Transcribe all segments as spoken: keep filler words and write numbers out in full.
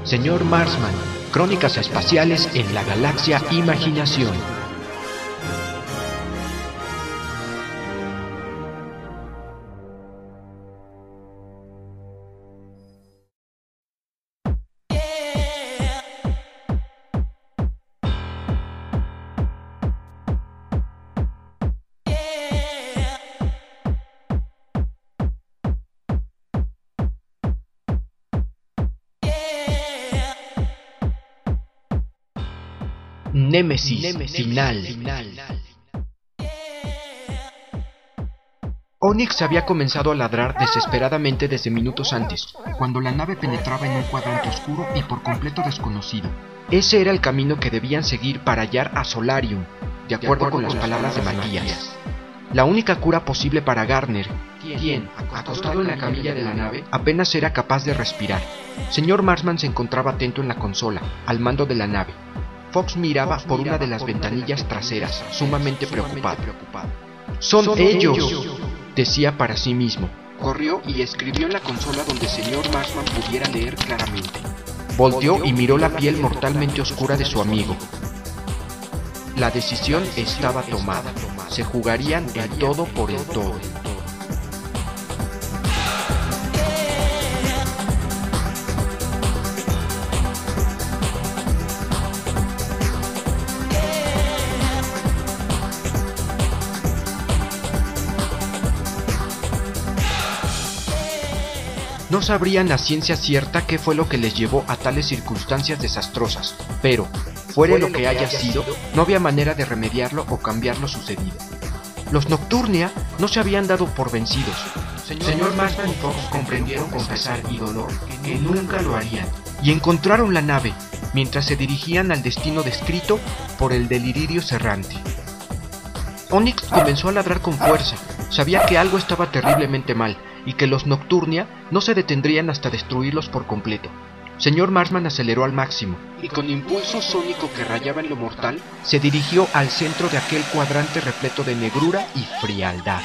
Señor Marsman, Crónicas Espaciales en la Galaxia Imaginación. Némesis, Némesis final. final. Onyx había comenzado a ladrar desesperadamente desde minutos antes, cuando la nave penetraba en un cuadrante oscuro y por completo desconocido. Ese era el camino que debían seguir para hallar a Solarium, de acuerdo, de acuerdo con las palabras de Matías. La única cura posible para Garner, quien, acostado en la camilla de la nave, apenas era capaz de respirar. Señor Marsman se encontraba atento en la consola, al mando de la nave. Fox miraba por una de las ventanillas traseras, sumamente preocupado. ¡Son, Son ellos! ellos! Decía para sí mismo. Corrió y escribió en la consola donde el señor Marsman pudiera leer claramente. Volteó y miró la piel mortalmente oscura de su amigo. La decisión estaba tomada. Se jugarían el todo por el todo. No sabrían a ciencia cierta qué fue lo que les llevó a tales circunstancias desastrosas, pero, fuera lo que haya sido, no había manera de remediarlo o cambiar lo sucedido. Los Nocturnia no se habían dado por vencidos. Señor Marsman y Fox comprendieron con pesar y dolor que nunca lo harían, y encontraron la nave, mientras se dirigían al destino descrito por el deliririo errante. Onyx comenzó a ladrar con fuerza. Sabía que algo estaba terriblemente mal, y que los Nocturnia no se detendrían hasta destruirlos por completo. Señor Marsman aceleró al máximo, y con impulso sónico que rayaba en lo mortal, se dirigió al centro de aquel cuadrante repleto de negrura y frialdad.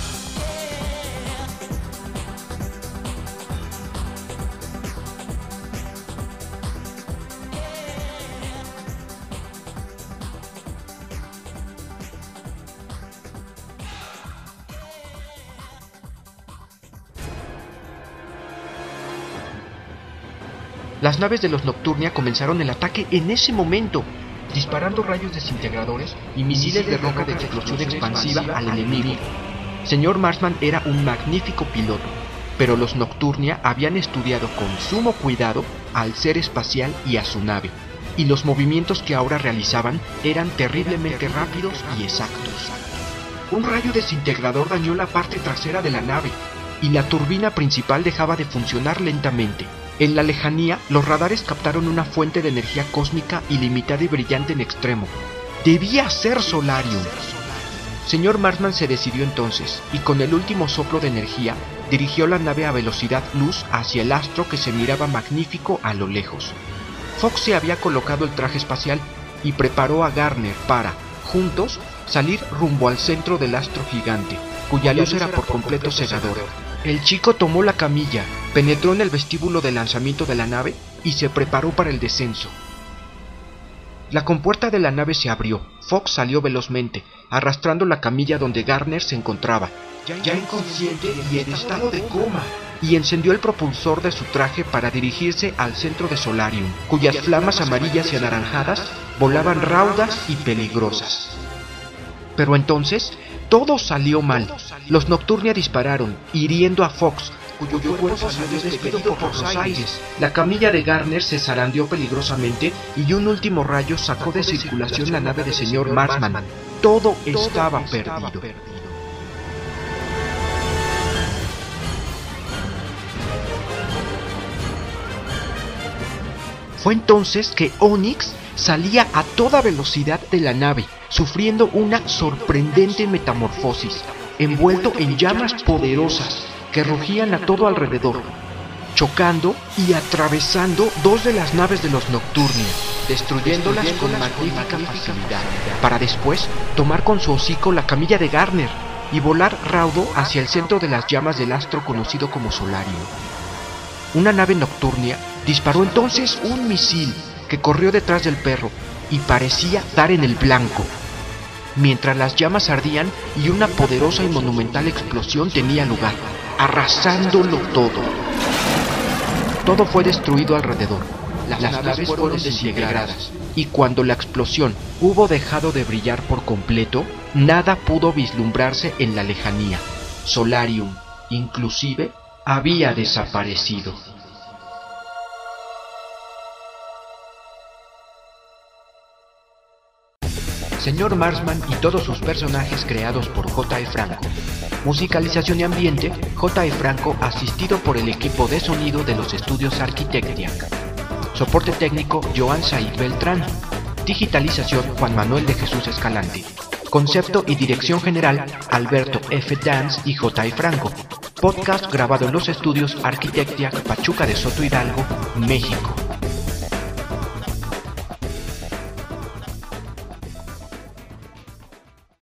Las naves de los Nocturnia comenzaron el ataque en ese momento, disparando rayos desintegradores y misiles de roca de explosión expansiva al enemigo. Señor Marsman era un magnífico piloto, pero los Nocturnia habían estudiado con sumo cuidado al ser espacial y a su nave, y los movimientos que ahora realizaban eran terriblemente rápidos y exactos. Un rayo desintegrador dañó la parte trasera de la nave, y la turbina principal dejaba de funcionar lentamente. En la lejanía, los radares captaron una fuente de energía cósmica ilimitada y brillante en extremo. ¡Debía ser Solarium! Señor Marsman se decidió entonces, y con el último soplo de energía, dirigió la nave a velocidad luz hacia el astro que se miraba magnífico a lo lejos. Fox se había colocado el traje espacial y preparó a Garner para, juntos, salir rumbo al centro del astro gigante, cuya luz era por completo cegadora. El chico tomó la camilla, penetró en el vestíbulo de lanzamiento de la nave y se preparó para el descenso. La compuerta de la nave se abrió. Fox salió velozmente, arrastrando la camilla donde Garner se encontraba, ya inconsciente y en estado de coma, y encendió el propulsor de su traje para dirigirse al centro de Solarium, cuyas flamas amarillas y anaranjadas volaban raudas y peligrosas. Pero entonces todo salió mal. Los Nocturnia dispararon, hiriendo a Fox, cuyo cuerpo salió despedido por los aires. La camilla de Garner se zarandeó peligrosamente y un último rayo sacó de circulación la nave de señor Marsman. Todo estaba perdido. Fue entonces que Onyx salía a toda velocidad de la nave, sufriendo una sorprendente metamorfosis, envuelto en llamas poderosas que rugían a todo alrededor, chocando y atravesando dos de las naves de los Nocturnia, destruyéndolas con magnífica facilidad, para después tomar con su hocico la camilla de Garner y volar raudo hacia el centro de las llamas del astro conocido como Solarium. Una nave Nocturnia Disparó entonces un misil que corrió detrás del perro y parecía dar en el blanco, mientras las llamas ardían y una poderosa y monumental explosión tenía lugar, arrasándolo todo. Todo fue destruido alrededor. Las, Las naves, naves fueron desintegradas, y cuando la explosión hubo dejado de brillar por completo, nada pudo vislumbrarse en la lejanía. Solarium, inclusive, había desaparecido. Señor Marsman y todos sus personajes creados por J E Franco. Musicalización y ambiente, J E Franco asistido por el equipo de sonido de los estudios Arquitectiac. Soporte técnico, Joan Said Beltrán. Digitalización, Juan Manuel de Jesús Escalante. Concepto y dirección general, Alberto F. Dance y J E Franco. Podcast grabado en los estudios Arquitectiac, Pachuca de Soto Hidalgo, México.